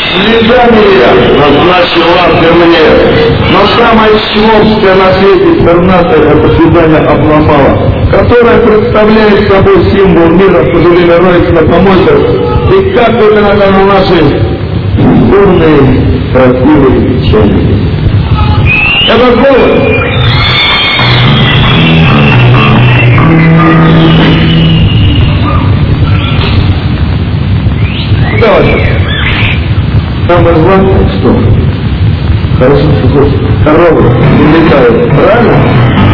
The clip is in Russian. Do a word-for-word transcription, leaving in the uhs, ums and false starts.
Слезами назначила ты мне, но самое чмовское на свете пернатое это свидание обломала, которая представляет собой символ мира, в то же время роется на помойках, и как это надо на наши бурные, красивые печали. Это голод. Куда вас? Самое главное, что хорошо, что коровы не летают, правильно?